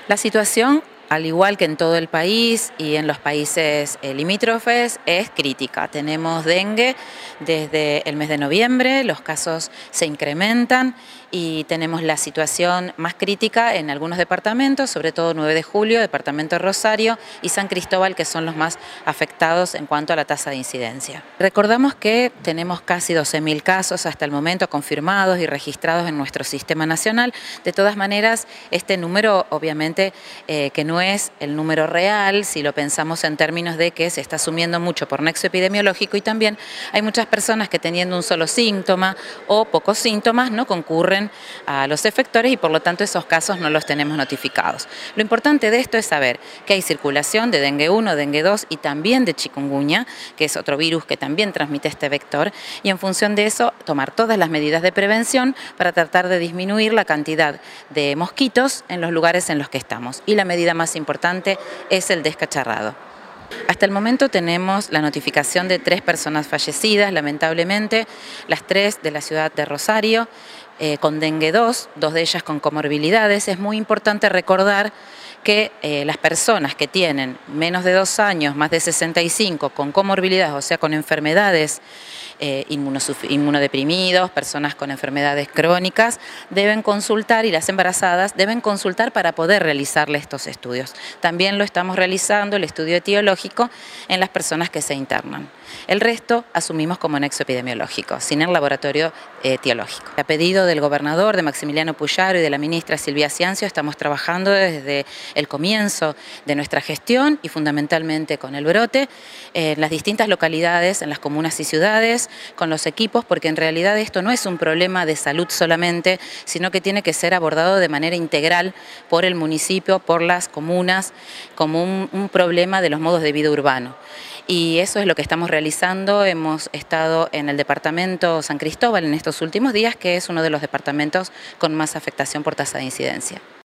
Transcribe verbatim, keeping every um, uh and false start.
La situación, al igual que en todo el país y en los países eh, limítrofes, es crítica. Tenemos dengue desde el mes de noviembre, los casos se incrementan y tenemos la situación más crítica en algunos departamentos, sobre todo nueve de julio, departamento de Rosario y San Cristóbal, que son los más afectados en cuanto a la tasa de incidencia. Recordamos que tenemos casi doce mil casos hasta el momento confirmados y registrados en nuestro sistema nacional. De todas maneras, este número obviamente eh, que no es el número real, si lo pensamos en términos de que se está asumiendo mucho por nexo epidemiológico, y también hay muchas personas que teniendo un solo síntoma o pocos síntomas no concurren a los efectores y por lo tanto esos casos no los tenemos notificados. Lo importante de esto es saber que hay circulación de dengue uno, dengue dos y también de chikungunya, que es otro virus que también transmite este vector, y en función de eso tomar todas las medidas de prevención para tratar de disminuir la cantidad de mosquitos en los lugares en los que estamos. Y la medida más importante es el descacharrado. Hasta el momento tenemos la notificación de tres personas fallecidas, lamentablemente, las tres de la ciudad de Rosario, eh, con dengue dos, dos de ellas con comorbilidades. Es muy importante recordar que eh, las personas que tienen menos de dos años, más de sesenta y cinco, con comorbilidades, o sea, con enfermedades, eh, inmunodeprimidos, personas con enfermedades crónicas, deben consultar, y las embarazadas deben consultar para poder realizarle estos estudios. También lo estamos realizando, el estudio etiológico, en las personas que se internan. El resto asumimos como nexo epidemiológico, sin el laboratorio etiológico. A pedido del gobernador, de Maximiliano Puyaro y de la ministra Silvia Ciancio, estamos trabajando desde el comienzo de nuestra gestión y fundamentalmente con el brote en las distintas localidades, en las comunas y ciudades, con los equipos, porque en realidad esto no es un problema de salud solamente, sino que tiene que ser abordado de manera integral por el municipio, por las comunas, como un, un problema de los modos de vida urbano. Y eso es lo que estamos realizando. Hemos estado en el departamento San Cristóbal en estos últimos días, que es uno de los departamentos con más afectación por tasa de incidencia.